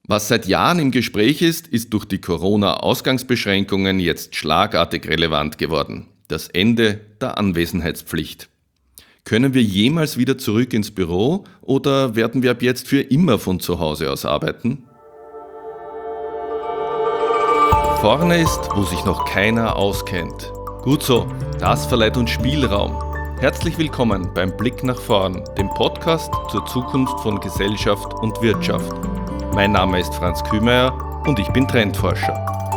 Was seit Jahren im Gespräch ist, ist durch die Corona-Ausgangsbeschränkungen jetzt schlagartig relevant geworden. Das Ende der Anwesenheitspflicht. Können wir jemals wieder zurück ins Büro oder werden wir ab jetzt für immer von zu Hause aus arbeiten? Vorne ist, wo sich noch keiner auskennt. Gut so, das verleiht uns Spielraum. Herzlich willkommen beim Blick nach vorn, dem Podcast zur Zukunft von Gesellschaft und Wirtschaft. Mein Name ist Franz Kühmeier und ich bin Trendforscher.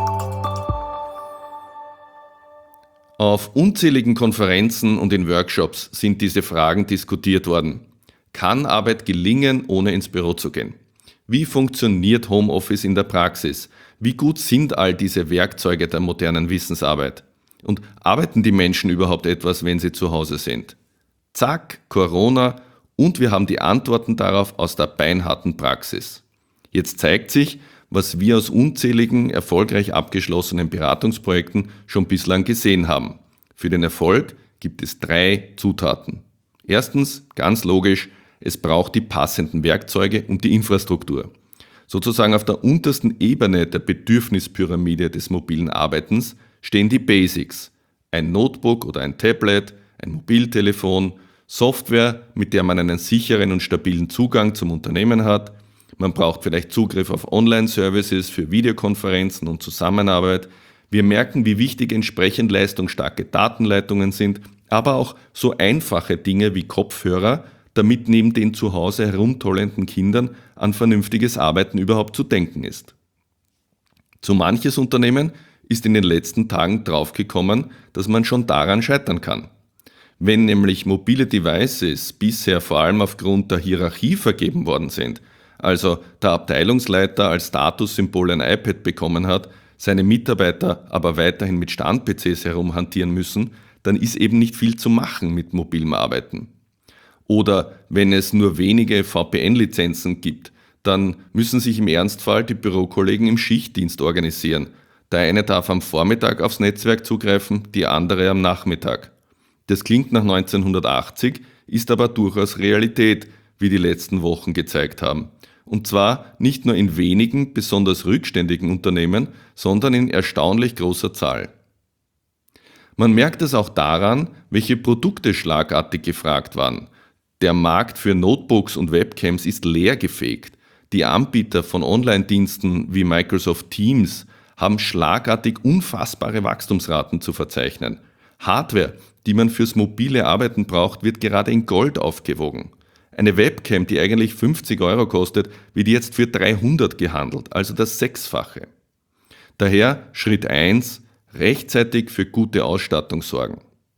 Auf unzähligen Konferenzen und in Workshops sind diese Fragen diskutiert worden. Kann Arbeit gelingen, ohne ins Büro zu gehen? Wie funktioniert Homeoffice in der Praxis? Wie gut sind all diese Werkzeuge der modernen Wissensarbeit? Und arbeiten die Menschen überhaupt etwas, wenn sie zu Hause sind? Zack, Corona und wir haben die Antworten darauf aus der beinharten Praxis. Jetzt zeigt sich, was wir aus unzähligen, erfolgreich abgeschlossenen Beratungsprojekten schon bislang gesehen haben. Für den Erfolg gibt es 3 Zutaten. Erstens, ganz logisch, es braucht die passenden Werkzeuge und die Infrastruktur. Sozusagen auf der untersten Ebene der Bedürfnispyramide des mobilen Arbeitens stehen die Basics. Ein Notebook oder ein Tablet, ein Mobiltelefon, Software, mit der man einen sicheren und stabilen Zugang zum Unternehmen hat. Man braucht vielleicht Zugriff auf Online-Services für Videokonferenzen und Zusammenarbeit. Wir merken, wie wichtig entsprechend leistungsstarke Datenleitungen sind, aber auch so einfache Dinge wie Kopfhörer, damit neben den zu Hause herumtollenden Kindern an vernünftiges Arbeiten überhaupt zu denken ist. So manches Unternehmen ist in den letzten Tagen draufgekommen, dass man schon daran scheitern kann. Wenn nämlich mobile Devices bisher vor allem aufgrund der Hierarchie vergeben worden sind, also der Abteilungsleiter als Statussymbol ein iPad bekommen hat, seine Mitarbeiter aber weiterhin mit Stand-PCs herumhantieren müssen, dann ist eben nicht viel zu machen mit mobilem Arbeiten. Oder wenn es nur wenige VPN-Lizenzen gibt, dann müssen sich im Ernstfall die Bürokollegen im Schichtdienst organisieren. Der eine darf am Vormittag aufs Netzwerk zugreifen, die andere am Nachmittag. Das klingt nach 1980, ist aber durchaus Realität, wie die letzten Wochen gezeigt haben. Und zwar nicht nur in wenigen, besonders rückständigen Unternehmen, sondern in erstaunlich großer Zahl. Man merkt es auch daran, welche Produkte schlagartig gefragt waren. Der Markt für Notebooks und Webcams ist leergefegt. Die Anbieter von Online-Diensten wie Microsoft Teams haben schlagartig unfassbare Wachstumsraten zu verzeichnen. Hardware, die man fürs mobile Arbeiten braucht, wird gerade in Gold aufgewogen. Eine Webcam, die eigentlich 50 € kostet, wird jetzt für 300 gehandelt, also das 6-fache. Daher Schritt 1, rechtzeitig für gute Ausstattung sorgen.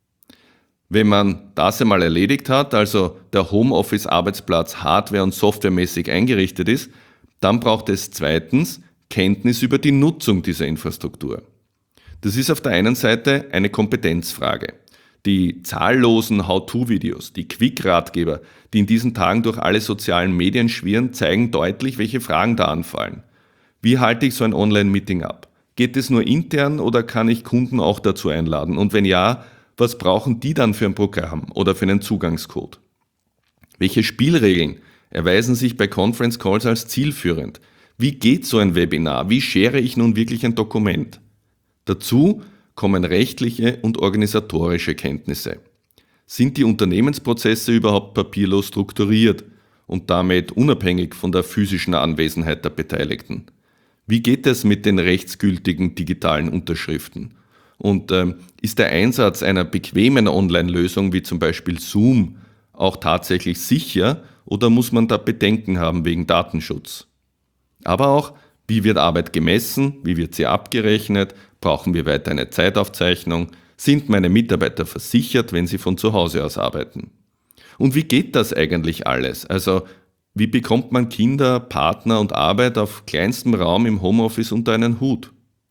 Wenn man das einmal erledigt hat, also der Homeoffice-Arbeitsplatz hardware- und softwaremäßig eingerichtet ist, dann braucht es zweitens Kenntnis über die Nutzung dieser Infrastruktur. Das ist auf der einen Seite eine Kompetenzfrage. Die zahllosen How-to-Videos, die Quick-Ratgeber, die in diesen Tagen durch alle sozialen Medien schwirren, zeigen deutlich, welche Fragen da anfallen. Wie halte ich so ein Online-Meeting ab? Geht es nur intern oder kann ich Kunden auch dazu einladen? Und wenn ja, was brauchen die dann für ein Programm oder für einen Zugangscode? Welche Spielregeln erweisen sich bei Conference Calls als zielführend? Wie geht so ein Webinar? Wie share ich nun wirklich ein Dokument? Dazu kommen rechtliche und organisatorische Kenntnisse. Sind die Unternehmensprozesse überhaupt papierlos strukturiert und damit unabhängig von der physischen Anwesenheit der Beteiligten? Wie geht es mit den rechtsgültigen digitalen Unterschriften? Und ist der Einsatz einer bequemen Online-Lösung wie zum Beispiel Zoom auch tatsächlich sicher oder muss man da Bedenken haben wegen Datenschutz? Aber auch, wie wird Arbeit gemessen? Wie wird sie abgerechnet? Brauchen wir weiter eine Zeitaufzeichnung? Sind meine Mitarbeiter versichert, wenn sie von zu Hause aus arbeiten? Und wie geht das eigentlich alles? Also, wie bekommt man Kinder, Partner und Arbeit auf kleinstem Raum im Homeoffice unter einen Hut?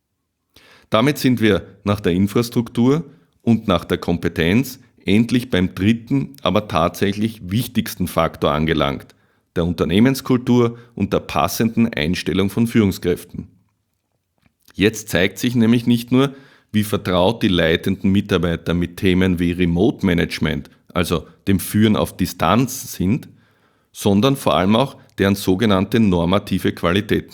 Damit sind wir nach der Infrastruktur und nach der Kompetenz endlich beim dritten, aber tatsächlich wichtigsten Faktor angelangt, der Unternehmenskultur und der passenden Einstellung von Führungskräften. Jetzt zeigt sich nämlich nicht nur, wie vertraut die leitenden Mitarbeiter mit Themen wie Remote Management, also dem Führen auf Distanz sind, sondern vor allem auch deren sogenannte normative Qualitäten.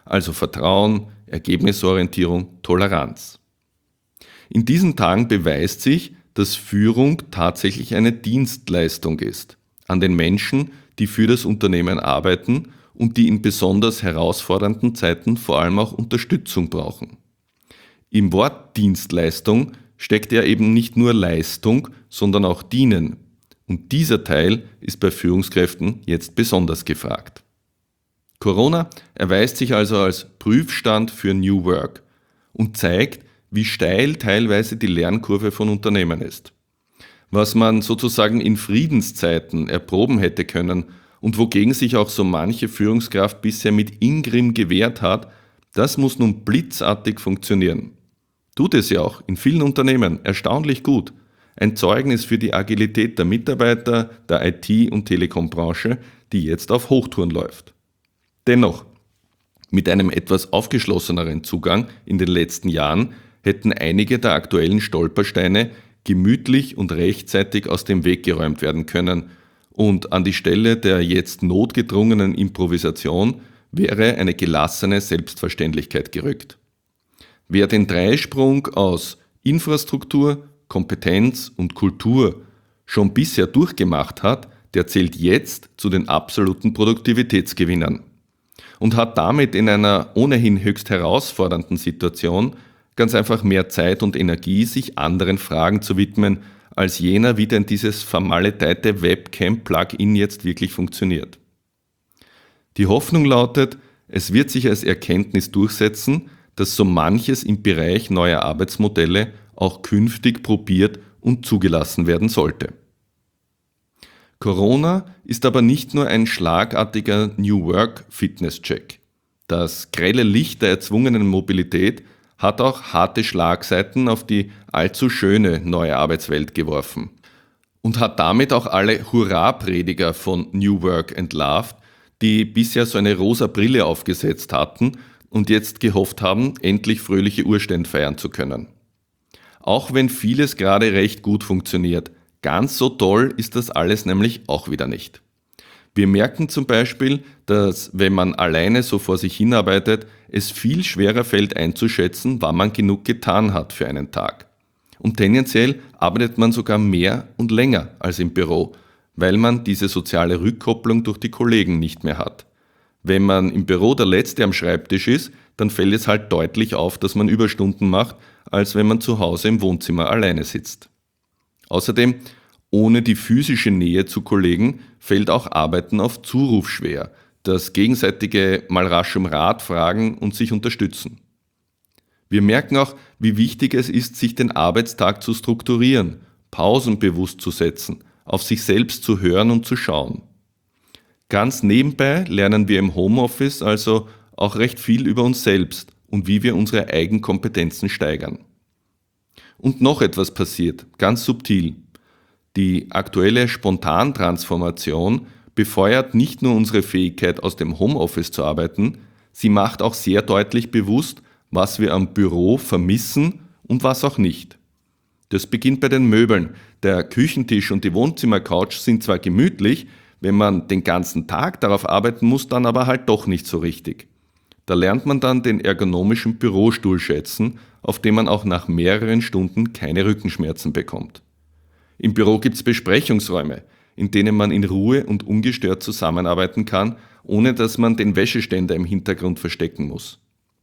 also Vertrauen, Ergebnisorientierung, Toleranz. In diesen Tagen beweist sich, dass Führung tatsächlich eine Dienstleistung ist an den Menschen, die für das Unternehmen arbeiten und die in besonders herausfordernden Zeiten vor allem auch Unterstützung brauchen. Im Wort Dienstleistung steckt ja eben nicht nur Leistung, sondern auch Dienen. Und dieser Teil ist bei Führungskräften jetzt besonders gefragt. Corona erweist sich also als Prüfstand für New Work und zeigt, wie steil teilweise die Lernkurve von Unternehmen ist. Was man sozusagen in Friedenszeiten erproben hätte können und wogegen sich auch so manche Führungskraft bisher mit Ingrimm gewehrt hat, das muss nun blitzartig funktionieren. Tut es ja auch in vielen Unternehmen erstaunlich gut. Ein Zeugnis für die Agilität der Mitarbeiter der IT- und Telekom-Branche, die jetzt auf Hochtouren läuft. Dennoch, mit einem etwas aufgeschlosseneren Zugang in den letzten Jahren hätten einige der aktuellen Stolpersteine gemütlich und rechtzeitig aus dem Weg geräumt werden können und an die Stelle der jetzt notgedrungenen Improvisation wäre eine gelassene Selbstverständlichkeit gerückt. Wer den Dreisprung aus Infrastruktur, Kompetenz und Kultur schon bisher durchgemacht hat, der zählt jetzt zu den absoluten Produktivitätsgewinnern und hat damit in einer ohnehin höchst herausfordernden Situation ganz einfach mehr Zeit und Energie, sich anderen Fragen zu widmen, als jener, wie denn dieses vermaledeite Webcam-Plugin jetzt wirklich funktioniert. Die Hoffnung lautet, es wird sich als Erkenntnis durchsetzen, dass so manches im Bereich neuer Arbeitsmodelle auch künftig probiert und zugelassen werden sollte. Corona ist aber nicht nur ein schlagartiger New Work Fitness-Check. Das grelle Licht der erzwungenen Mobilität hat auch harte Schlagseiten auf die allzu schöne neue Arbeitswelt geworfen und hat damit auch alle Hurra-Prediger von New Work entlarvt, die bisher so eine rosa Brille aufgesetzt hatten und jetzt gehofft haben, endlich fröhliche Urstände feiern zu können. Auch wenn vieles gerade recht gut funktioniert, ganz so toll ist das alles nämlich auch wieder nicht. Wir merken zum Beispiel, dass, wenn man alleine so vor sich hinarbeitet, es viel schwerer fällt einzuschätzen, wann man genug getan hat für einen Tag. Und tendenziell arbeitet man sogar mehr und länger als im Büro, weil man diese soziale Rückkopplung durch die Kollegen nicht mehr hat. Wenn man im Büro der Letzte am Schreibtisch ist, dann fällt es halt deutlich auf, dass man Überstunden macht, als wenn man zu Hause im Wohnzimmer alleine sitzt. Außerdem, ohne die physische Nähe zu Kollegen fällt auch Arbeiten auf Zuruf schwer, das gegenseitige mal rasch um Rat fragen und sich unterstützen. Wir merken auch, wie wichtig es ist, sich den Arbeitstag zu strukturieren, Pausen bewusst zu setzen, auf sich selbst zu hören und zu schauen. Ganz nebenbei lernen wir im Homeoffice also auch recht viel über uns selbst und wie wir unsere Eigenkompetenzen steigern. Und noch etwas passiert, ganz subtil. Die aktuelle Spontantransformation befeuert nicht nur unsere Fähigkeit, aus dem Homeoffice zu arbeiten, sie macht auch sehr deutlich bewusst, was wir am Büro vermissen und was auch nicht. Das beginnt bei den Möbeln. Der Küchentisch und die Wohnzimmercouch sind zwar gemütlich, wenn man den ganzen Tag darauf arbeiten muss, dann aber halt doch nicht so richtig. Da lernt man dann den ergonomischen Bürostuhl schätzen, auf dem man auch nach mehreren Stunden keine Rückenschmerzen bekommt. Im Büro gibt es Besprechungsräume, in denen man in Ruhe und ungestört zusammenarbeiten kann, ohne dass man den Wäscheständer im Hintergrund verstecken muss.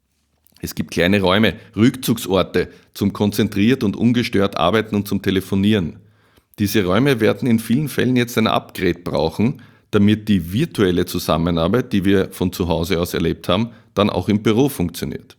Es gibt kleine Räume, Rückzugsorte zum konzentriert und ungestört arbeiten und zum Telefonieren. Diese Räume werden in vielen Fällen jetzt ein Upgrade brauchen, damit die virtuelle Zusammenarbeit, die wir von zu Hause aus erlebt haben, dann auch im Büro funktioniert.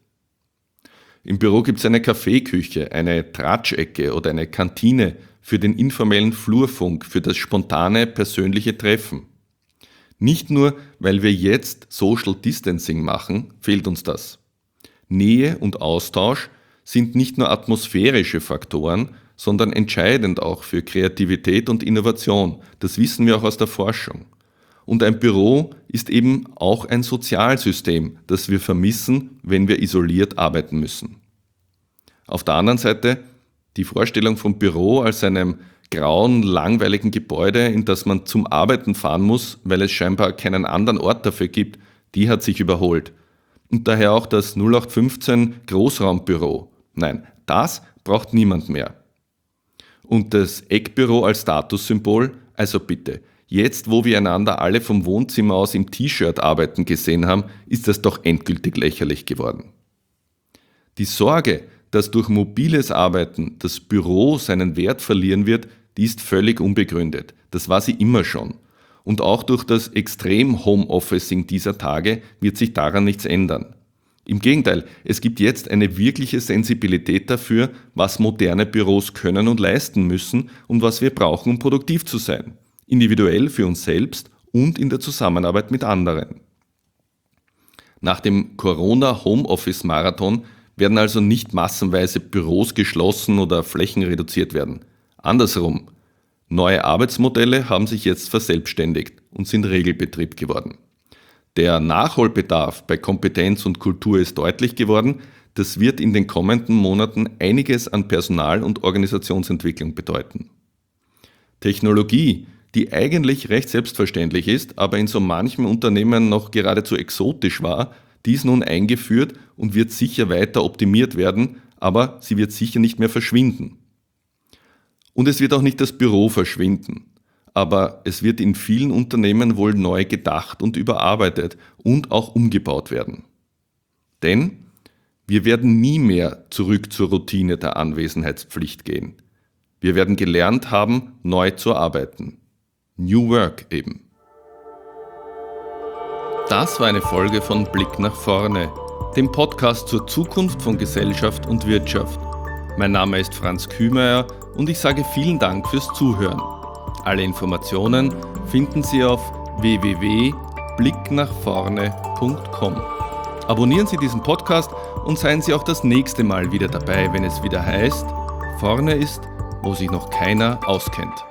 Im Büro gibt es eine Kaffeeküche, eine Tratschecke oder eine Kantine für den informellen Flurfunk, für das spontane persönliche Treffen. Nicht nur, weil wir jetzt Social Distancing machen, fehlt uns das. Nähe und Austausch sind nicht nur atmosphärische Faktoren, sondern entscheidend auch für Kreativität und Innovation. Das wissen wir auch aus der Forschung. Und ein Büro ist eben auch ein Sozialsystem, das wir vermissen, wenn wir isoliert arbeiten müssen. Auf der anderen Seite, die Vorstellung vom Büro als einem grauen, langweiligen Gebäude, in das man zum Arbeiten fahren muss, weil es scheinbar keinen anderen Ort dafür gibt, die hat sich überholt. und daher auch das 0815 Großraumbüro. Nein, das braucht niemand mehr. Und das Eckbüro als Statussymbol, also bitte, jetzt wo wir einander alle vom Wohnzimmer aus im T-Shirt arbeiten gesehen haben, ist das doch endgültig lächerlich geworden. Die Sorge, dass durch mobiles Arbeiten das Büro seinen Wert verlieren wird, die ist völlig unbegründet. Das war sie immer schon. Und auch durch das Extrem-Homeofficing dieser Tage wird sich daran nichts ändern. Im Gegenteil, es gibt jetzt eine wirkliche Sensibilität dafür, was moderne Büros können und leisten müssen und was wir brauchen, um produktiv zu sein. Individuell für uns selbst und in der Zusammenarbeit mit anderen. Nach dem Corona-Homeoffice-Marathon werden also nicht massenweise Büros geschlossen oder Flächen reduziert werden. Andersrum, neue Arbeitsmodelle haben sich jetzt verselbstständigt und sind Regelbetrieb geworden. Der Nachholbedarf bei Kompetenz und Kultur ist deutlich geworden. Das wird in den kommenden Monaten einiges an Personal- und Organisationsentwicklung bedeuten. Technologie, die eigentlich recht selbstverständlich ist, aber in so manchem Unternehmen noch geradezu exotisch war, die ist nun eingeführt und wird sicher weiter optimiert werden, aber sie wird sicher nicht mehr verschwinden. Und es wird auch nicht das Büro verschwinden. Aber es wird in vielen Unternehmen wohl neu gedacht und überarbeitet und auch umgebaut werden. Denn wir werden nie mehr zurück zur Routine der Anwesenheitspflicht gehen. Wir werden gelernt haben, neu zu arbeiten. New Work eben. Das war eine Folge von Blick nach vorne, dem Podcast zur Zukunft von Gesellschaft und Wirtschaft. Mein Name ist Franz Kühmeier und ich sage vielen Dank fürs Zuhören. Alle Informationen finden Sie auf www.blicknachvorne.com. Abonnieren Sie diesen Podcast und seien Sie auch das nächste Mal wieder dabei, wenn es wieder heißt, vorne ist, wo sich noch keiner auskennt.